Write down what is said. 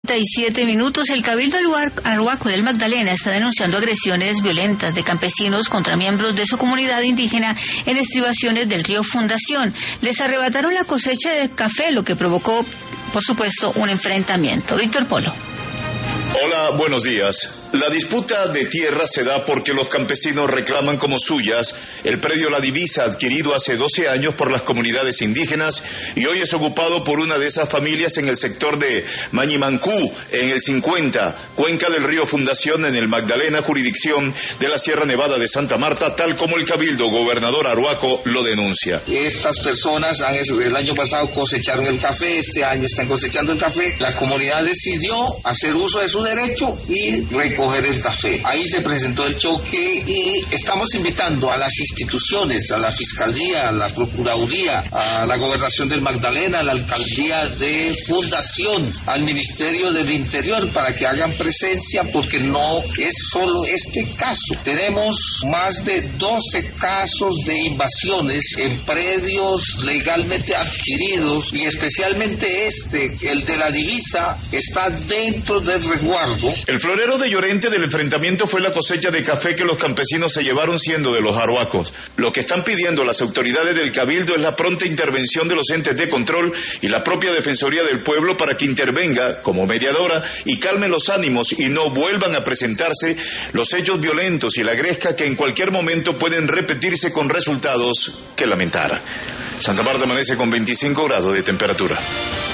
7:37. El Cabildo Arhuaco del Magdalena está denunciando agresiones violentas de campesinos contra miembros de su comunidad indígena en estribaciones del río Fundación. Les arrebataron la cosecha de café, lo que provocó, por supuesto, un enfrentamiento. Víctor Polo. Hola, buenos días. La disputa de tierra se da porque los campesinos reclaman como suyas el predio La Divisa adquirido hace 12 años por las comunidades indígenas y hoy es ocupado por una de esas familias en el sector de Mañimancú, en el 50, cuenca del río Fundación en el Magdalena, jurisdicción de la Sierra Nevada de Santa Marta, tal como el Cabildo Gobernador Arhuaco lo denuncia. Estas personas el año pasado cosecharon el café, este año están cosechando el café. La comunidad decidió hacer uso de su derecho y recoger el café. Ahí se presentó el choque y estamos invitando a las instituciones, a la Fiscalía, a la Procuraduría, a la Gobernación del Magdalena, a la Alcaldía de Fundación, al Ministerio del Interior para que hagan presencia, porque no es solo este caso. Tenemos más de 12 casos de invasiones en predios legalmente adquiridos y especialmente el de La Divisa, está dentro del resguardo. El florero de Llorente del enfrentamiento fue la cosecha de café que los campesinos se llevaron siendo de los arhuacos. Lo que están pidiendo las autoridades del Cabildo es la pronta intervención de los entes de control y la propia Defensoría del Pueblo para que intervenga como mediadora y calme los ánimos y no vuelvan a presentarse los hechos violentos y la gresca que en cualquier momento pueden repetirse con resultados que lamentar. Santa Marta amanece con 25 grados de temperatura.